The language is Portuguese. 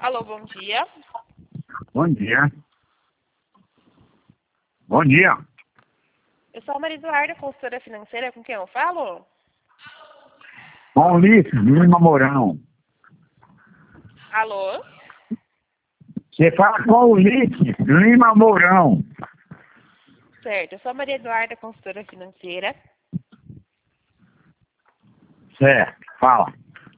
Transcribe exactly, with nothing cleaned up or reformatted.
Alô, bom dia. Bom dia. Bom dia. Eu sou a Maria Eduarda, consultora financeira, com quem eu falo? Com Ulisses Lima Mourão. Alô? Você fala com Ulisses Lima Mourão. Certo, eu sou a Maria Eduarda, consultora financeira. Certo, fala.